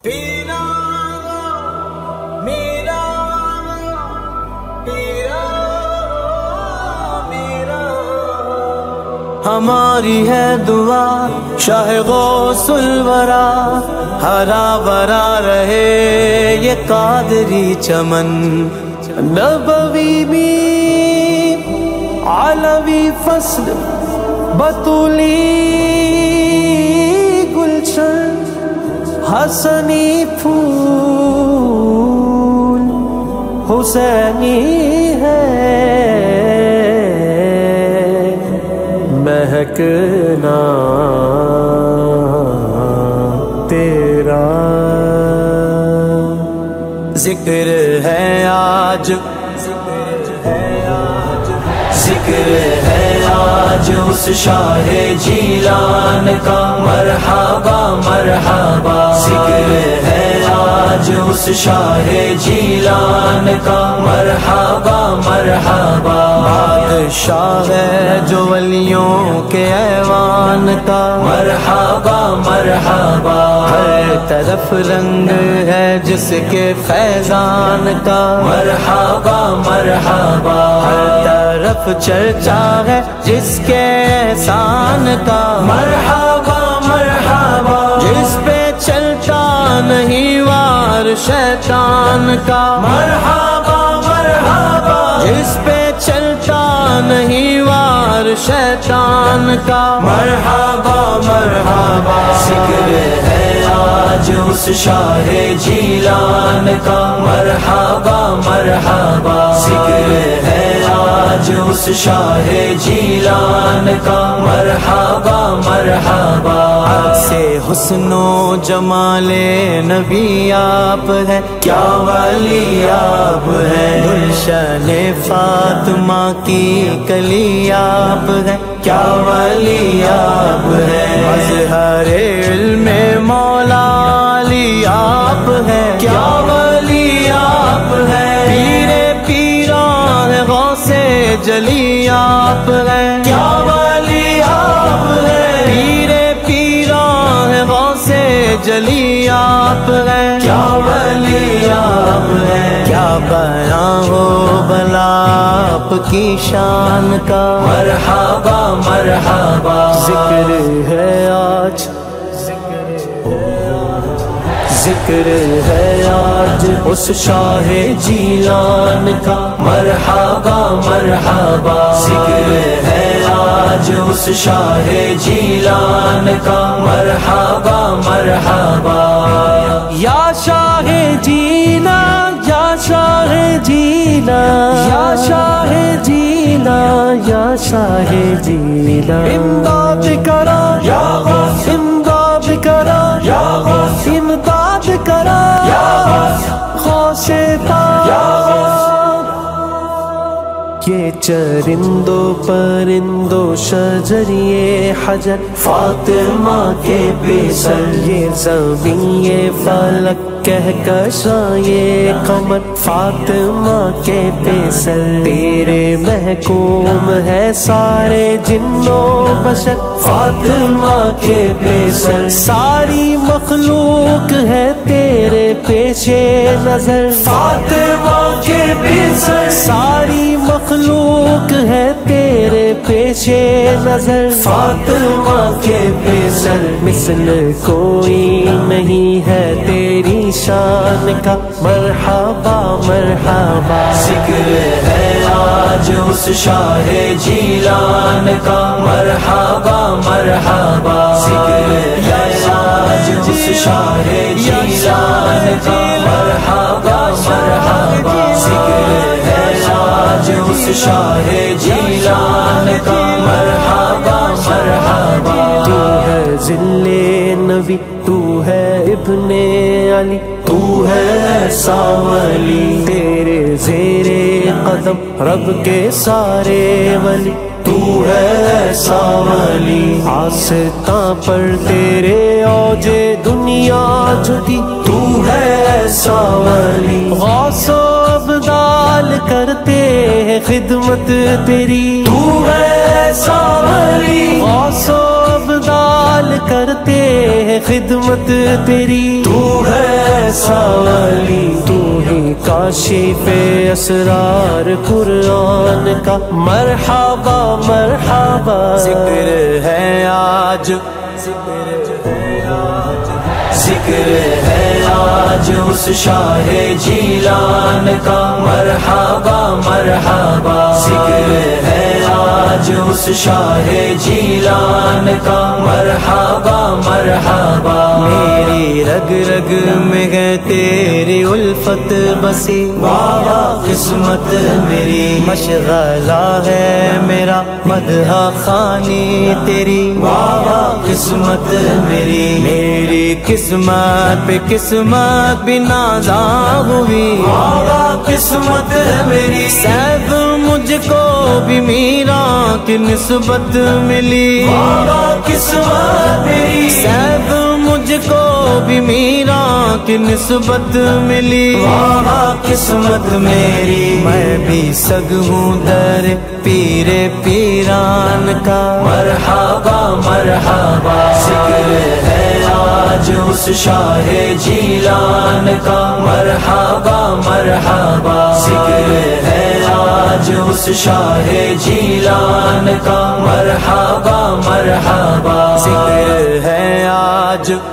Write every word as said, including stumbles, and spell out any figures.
پینا میرا پیرا میرا ہماری ہے دعا شاہ غوث الورا ہرا بھرا رہے یہ قادری چمن نبوی میں علوی فصل بطولی گلشن حسنی پھول حسینی ہے مہکنا تیرا ذکر ہے آج ذکر ہے آج اس شاہ جیلان کا مرحبا مرحبا ذکر ہے آج اس شاہ جیلان کا مرحبا مرحبا بادشاہ ہے جو ولیوں کے ایوان کا مرحبا مرحبا ہر طرف رنگ ہے جس کے فیضان کا مرحبا مرحبا ہر طرف چرچا ہے جس کے احسان کا مرحبا مرحبا جس پہ چلتا نہیں وار شیطان کا مرحبا مرحبا جس پہ چلتا نہیں وار شیطان کا مرحبا مرحبا ذکر ہے آج اس شاہ جیلان کا مرحبا مرحبا ذکر ہے آج اس شاہ جیلان کا مرحبا مرحبا سے حسن و جمال نبی آپ ہے کیا ولی آپ ہے گلشن فاطمہ کی کلی آپ ہے کیا ولی آپ ہے مظہر علم مولا علی آپ ہے کیا ولی آپ ہے پیرے پیران غوث جلی آپ ہے کیا ولی آپ ہے پیرے پیران غوث جلی آپ ہے کیا ولی آپ ہے کیا بیان ہو بلا آپ کی شان کا مرحبا مرحبا ذکر ہے آج ذکر ہے آج اس شاہ جیلان کا مرحبا مرحبا ذکر ہے آج اس شاہ جیلان کا مرحبا مرحبا یا شاہ جینا یا شاہ جینا یا شاہ جینا یا شاہ جینا امداد کرا یا غوث امداد کرا یا غوث امداد کرا یا غوث غوث یہ چرندوں پرندوں شجریے حجر فاطمہ کے بے سر یہ زمین یہ فلک کہکشاں یہ قمر فاطمہ کے بے سر تیرے محکوم ہے سارے جنوں بشر فاطمہ کے بے سر ساری مخلوق ہے تیرے پیش نظر فاطمہ کے بے سر ساری مخلوق ہے تیرے پیش نظر فاطمہ کے بے سر مثل کوئی نہیں ہے تیری شان کا مرحبا مرحبا ذکر ہے آج اس شاہ جیلان کا مرحبا مرحبا ذکر ہے آج اس شاہ جیلان کا مرحبا مرحبا ذکر ہے آج اس شاہ جیلان کا مرحبا مرحبا تو ہے ذل نبی تو ہے ابن علی تو ہے ایسا ولی تیرے زیر قدم رب کے سارے ولی تو ہے ایسا ولی آستاں پر تیرے اوج دنیا جھکی تو ہے ایسا ولی غوث و ابدال کرتے ہیں خدمت تیری تو ہے ایسا ولی غوث و ابدال کرتے ہیں خدمت تیری تو ہے ایسا ولی تو ہی کاشف اسرار قرآن کا مرحبا مرحبا ذکر ہے آج ذکر ہے آج اس شاہ جیلان کا مرحبا مرحبا ذکر ہے آج اس شاہ جیلان کا مرحبا مرحبا میری رگ رگ میں ہے تیری الفت بسی واہ قسمت میری مشغلہ ہے میرا مدح خوانی تیری واہ قسمت میری میری قسمت پہ قسمت بھی نازاں ہوئی واہ قسمت میری سیف مجھ کو بھی میرا کی نسبت ملی واہ قسمت میری سیف مجھ کو بھی میرا کی نسبت ملی واہ قسمت میری میں بھی سگ ہوں در پیر پیران کا مرحبا مرحبا ذکر ہے آج اس شاہ جیلان کا مرحبا مرحبا ذکر ہے آج اس شاہ جیلان کا مرحبا مرحبا ذکر ہے آج